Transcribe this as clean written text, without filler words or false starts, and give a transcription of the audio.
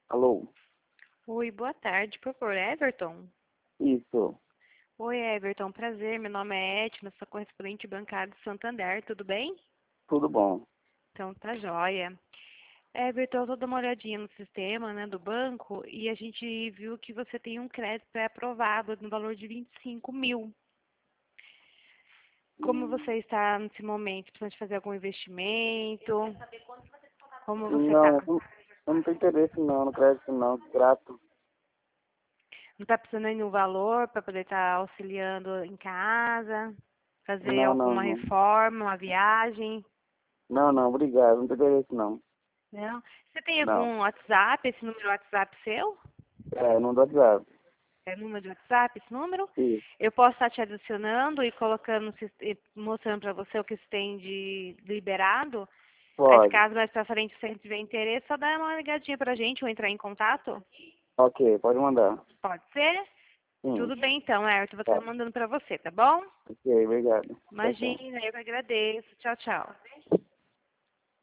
Alô? Oi, boa tarde, por favor, Everton? Isso, Oi, Everton, prazer, meu nome é Edna, sou correspondente bancário do Santander, tudo bem? tudo bom. Então, tá joia. Everton, eu tô dando uma olhadinha no sistema, né, do banco e a gente viu que você tem um crédito pré-aprovado no valor de 25 mil. Como você está nesse momento? Precisa de fazer algum investimento? Como você está? Não, eu não tenho interesse não, no crédito não, grato. Não está precisando de nenhum valor para poder estar auxiliando em casa, fazer Não, não, alguma não. reforma, uma viagem? Não, não, obrigado, não tenho interesse não. Não. Você tem Não. algum WhatsApp, esse número WhatsApp seu? Não dá WhatsApp. É número de WhatsApp, esse número? Isso, Eu posso estar te adicionando e colocando, e mostrando para você o que você tem de liberado. Aí, pode. caso mais pra frente você tiver interesse, só dá uma ligadinha pra gente ou entrar em contato. Ok, pode mandar. Pode ser? Sim, Tudo bem então, Ayrton. Vou estar tá. mandando para você, tá bom? Ok, obrigado. Tchau, tchau. Imagina, eu que agradeço. Tchau, tchau.